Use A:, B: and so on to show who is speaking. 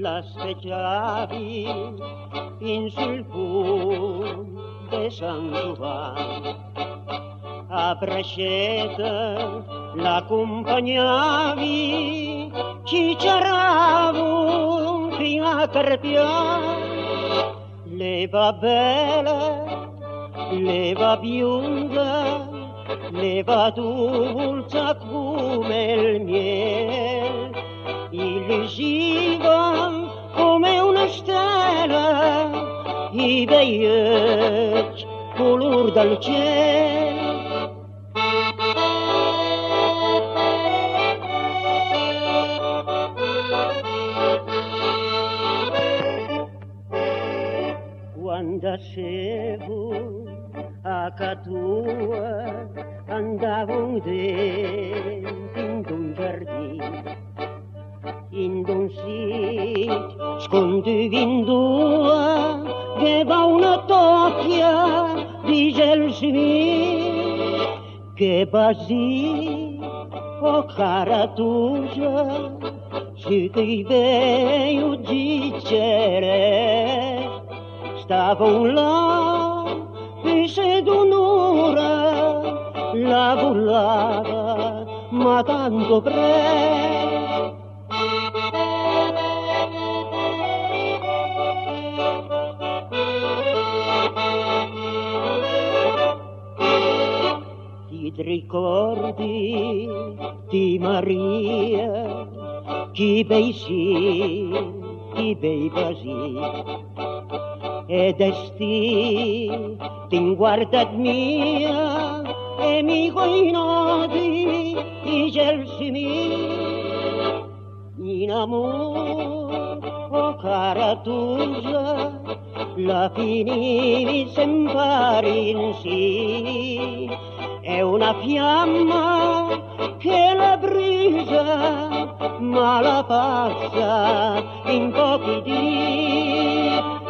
A: l'aspettavi in sul punt de Sant Joan. A Bresceta l'accompagnavi, ci c'eravu fino a Carpià. Leva bella, leva bionda, leva dolce come il miele, illusiva come una stella, i bei occhi color del cielo. Quando sevo a Catua andavo dentro in un giardino, in un sito scondividua aveva una tocchia di gelsomino che basì o caratusa si chiedeva giccere. Stavo là, pese d'un'ora, la volava, ma tanto presto. Ti ricordi di Maria, chi bei sì, chi bei basì, e desti tin guardat mia e mi guinodi i gelsomini in amor o caratusa la finivi sempre in sì. È una fiamma che la brisa ma la passa in pochi dì.